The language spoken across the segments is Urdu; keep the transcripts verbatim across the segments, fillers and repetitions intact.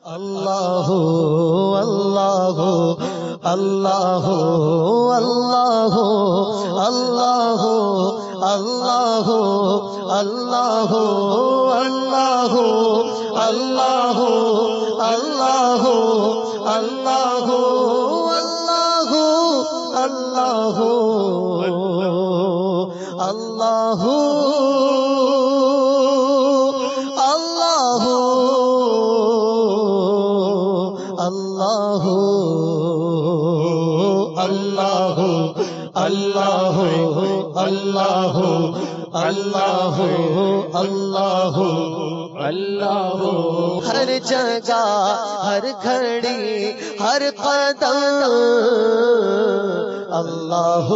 اللہ اللہ اللہ اللہ اللہ اللہ اللہ اللہ اللہ اللہ اللہ اللہ اللہ اللہ اللہ اللہ اللہ اللہ ہر جگہ ہر گھڑی ہر قدم اللہ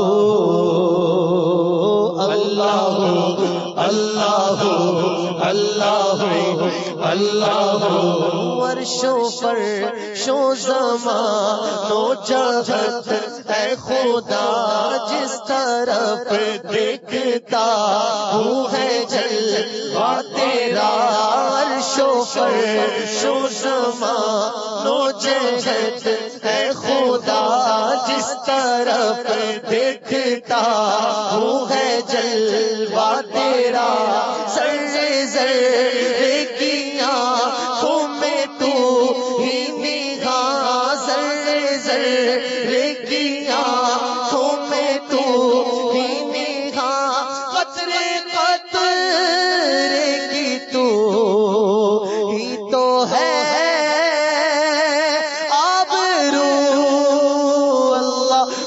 اللہ اللہ اللہ اللہ ورشوں پر شو زمانو جہت اے خدا جس طرف دیکھتا ہوں ہے جلوہ تیرا عرشوں پر شو زمانو جہت اے خدا جس طرف دیکھتا ہوں ہے جلوہ تیرا ذرے ذرے کی آنکھوں میں تو ہی نگاہ ذرے ذرے کی آنکھوں میں تو ہی نگاہ قطرے قطرے کی تو ہی تو ہے آبرو اللہ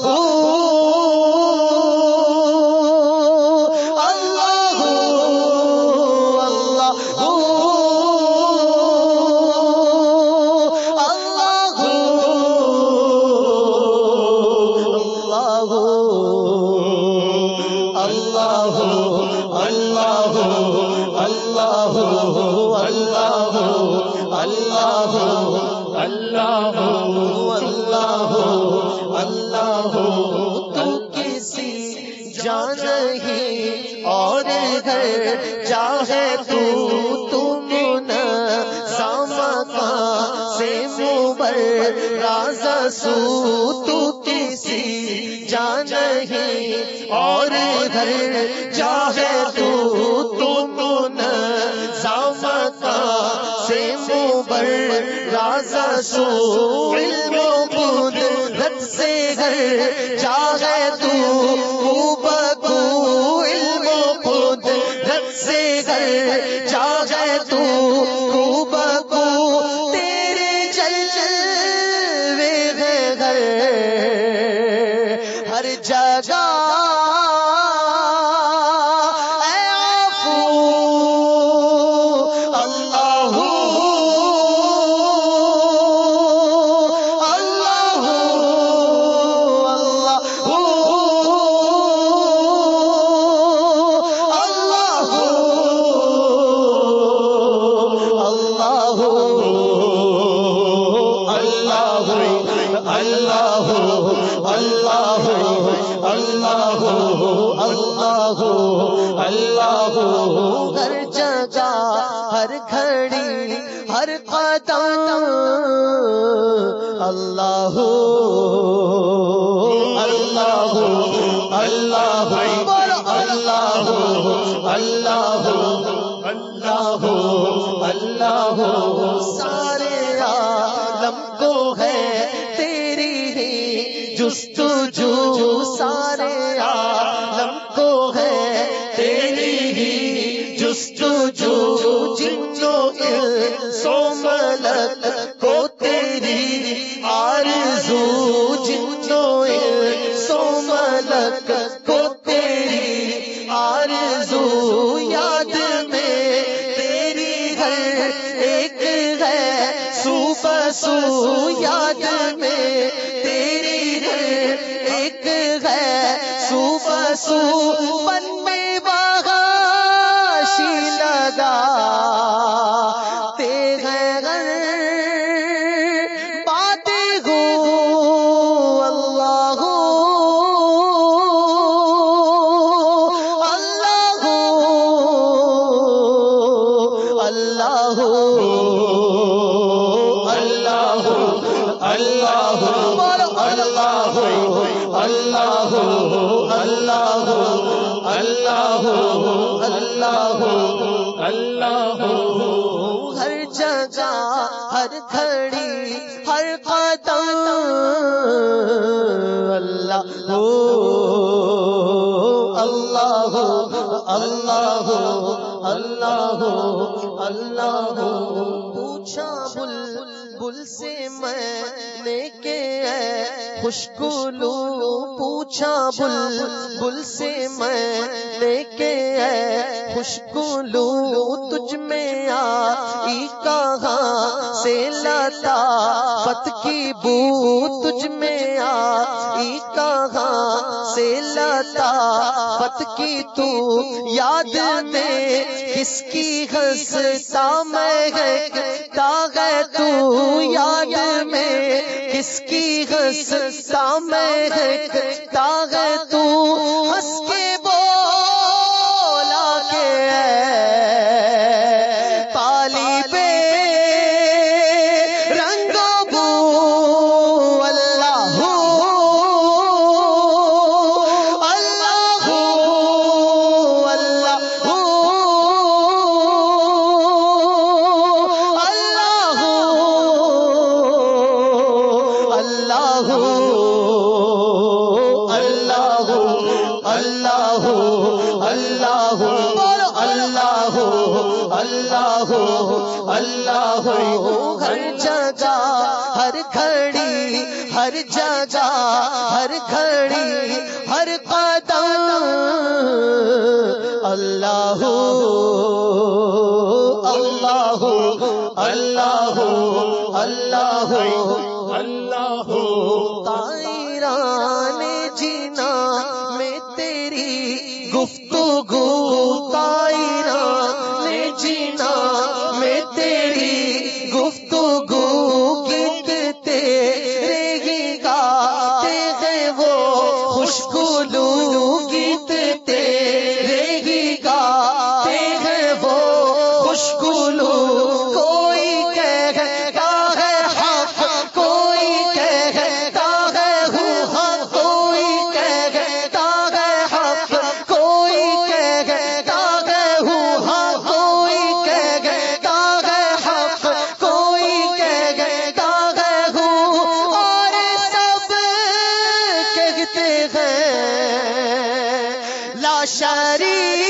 چاہے تو تم سامکاں سے مبرز سو تو کسی جا نہیں اور گھر چاہے تو تم سامکاں سے مبرز سو علم و قدرت سے گھر چاہے تو چاہے تو خوب کو تیرے جلوے ہیں گھر ہر جگہ اے عفو اللہ اللہ اللہ ہر جگہ ہر گھڑی ہر قدم اللہ اللہ اللہ اللہ اللہ اللہ اللہ سارے عالم کو ہے تیری ہی جستجو سارے عالم کو ہے تیری ہی جستجو جنوں انسوں ملک کو تیری آرزو جنوں انسوں ملک کو تیری آرزو یاد میں تیری ہر ایک ہے صبح سو یاد میں تیری ہر ایک ہے صبح سو پن میں بغاشی لگا اللہ اللہ اللہ اللہ اللہ اللہ اللہ ہر جگہ ہر گھڑی ہر قدم اللہ اللہ اللہ اللہ اللہ پوچھا بل بل سے میں نے کہ ہے خوشگلو پوچھا بل بل سے میں نے کہ ہے خوشگلو تجھ میں آئی کہاں سے لتا فت کی بو تجھ میں آئی کہاں سے لتا فت کی تو یاد میں کس کی ہنستا میں گھٹتا ہے تو یاد میں کس کی ہنستا میں گھٹتا ہے تو ہنس کے بولا کہ پالی پہ رنگو بو اللہ اللہ اللہ اللہ ہر جگہ ہر گھڑی ہر جگہ ہر گھڑی ہر قدم اللہ اللہ اللہ اللہ اللہ طائران جینا میں تیری گفتگو طائران جینا میں تیری گفتگو گنگتے رہی گاتے ہیں وہ خوشگلو گیتتے رہی گاتے ہیں وہ خوشگلو کوئی کہتا ہے حق کوئی کہتا ہے حق کوئی کہتا ہے حق کوئی کہتا ہے حق کوئی کہتا ہے حق کوئی کہتا ہے اور سب کہتے ہیں لا شریک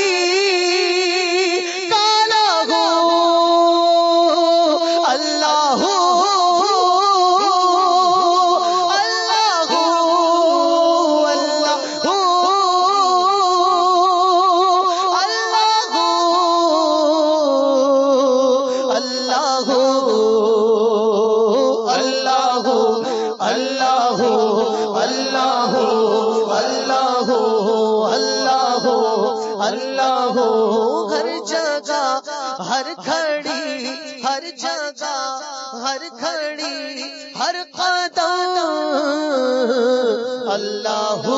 اللہ ہر جگہ ہر گھڑی ہر جگہ ہر گھڑی ہر قدم اللہ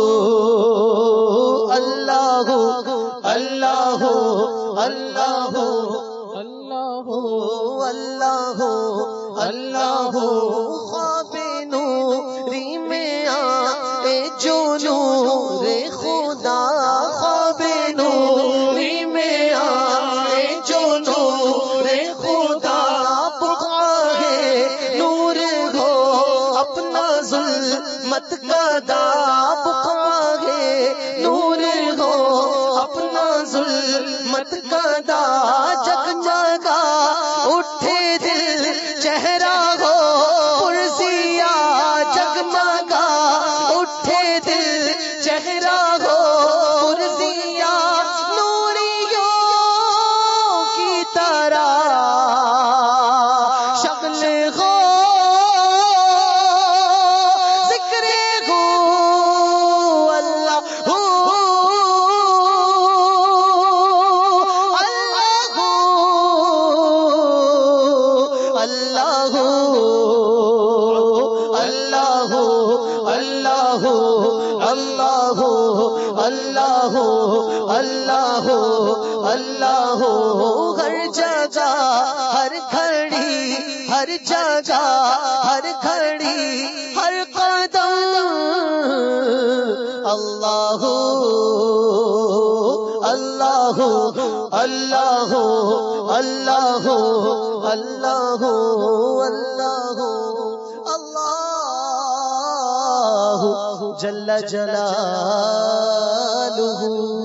اللہ اللہ اللہ اللہ اللہ اللہ خواب نوری میں آئے جو نور خدا خواب نوری میں آئے جو نور خدا بخارے نور ہو اپنا ظلمت کا دا بخارے نور ہو اپنا ظلمت کا دا جگمگا اٹھے دل چہرہ ہو پرزیا جگمگا اٹھے دل چہرہ ہو پرزیا نوریوں کی طرح شغل ہو ذکر ہو اللہ ہو اللہ اللہ اللہ اللہ اللہ اللہ اللہ ہر جگہ ہر گھڑی ہر ہر جگہ ہر گھڑی ہر قدم اللہ اللہ اللہ اللہ اللہ اللہ اللہ جل جلالہ